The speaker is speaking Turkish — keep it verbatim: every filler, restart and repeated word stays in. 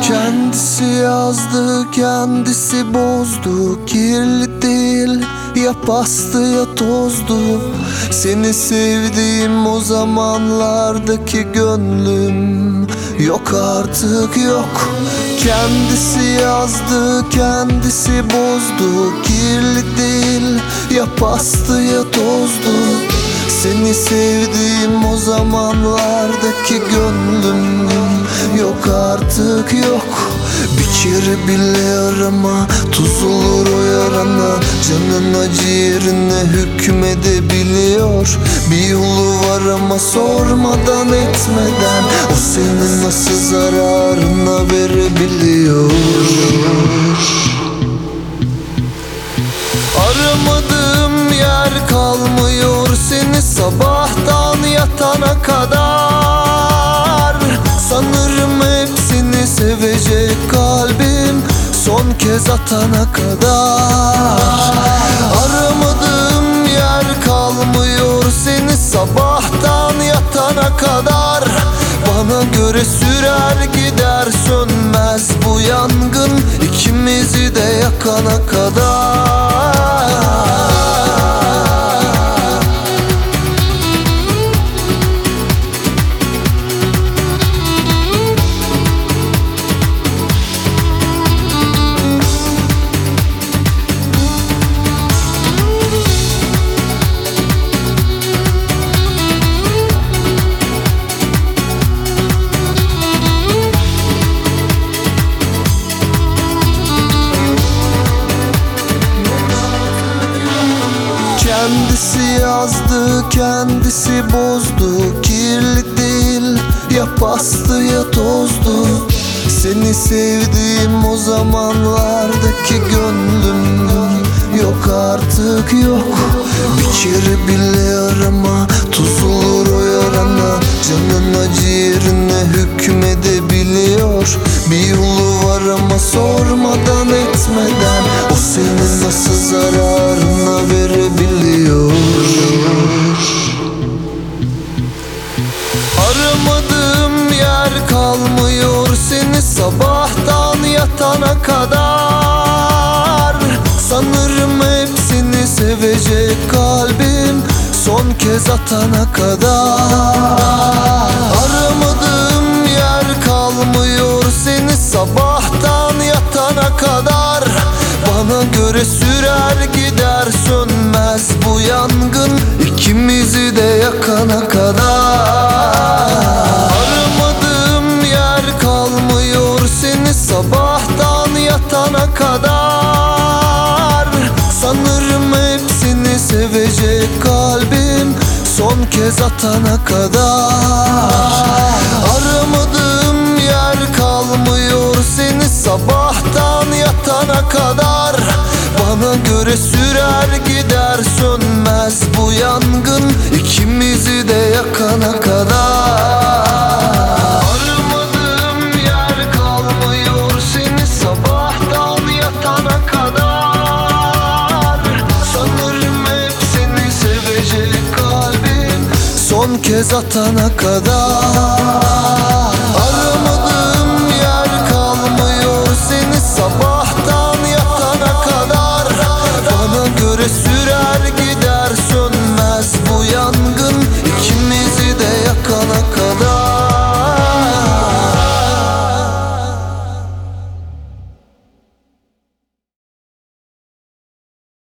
Kendisi yazdı, kendisi bozdu. Kirli değil, ya pastı ya tozdu. Seni sevdiğim o zamanlardaki gönlüm yok artık, yok. Kendisi yazdı, kendisi bozdu. Kirli değil, ya pastı ya tozdu. Seni sevdiğim o zamanlardaki gönlüm yok artık, yok. Bir kere bile arama, tuz olur o yarana. Canın acı yerine hükmedebiliyor. Bir yolu var ama sormadan etmeden o senin nasıl zararına verebiliyor. Aramadığım yer kalmıyor seni sabahtan yatana kadar. Sanırım hepsini sevecek kalbim son kez atana kadar. Aramadığım yer kalmıyor seni sabahtan yatana kadar. Bana göre sürer gider sönmez bu yangın, ikimizi de yakana kadar. Kendisi yazdı, kendisi bozdu. Kirli değil, ya pastı ya tozdu. Seni sevdiğim o zamanlardaki gönlüm yok artık, yok. Bir kere bile arama, tuz olur o yarana. Canın acı yerine hükmedebiliyor. Bir yolu var ama sormadan etmeden o senin nasıl zararına verebiliyor. Aramadığım yer kalmıyor seni sabahtan yatana kadar. Sanırım hepsini sevecek kalbim son kez atana kadar. Aramadığım yer kalmıyor seni sabahtan yatana kadar. Bana göre sürer gider sönmez bu yangın, ikimizi de yakana kadar. Aramadığım yer kalmıyor seni sabahtan yatana kadar. Sanırım hepsini sevecek kalbim son kez atana kadar. Aramadığım yer kalmıyor seni sabahtan yatana kadar. Bana göre sürer gider sönmez bu yangın, ikimizi de yakana kadar. Aramadığım yer kalmıyor seni sabahtan yatana kadar. Sanırım hepsini sevecek kalbim son kez atana kadar.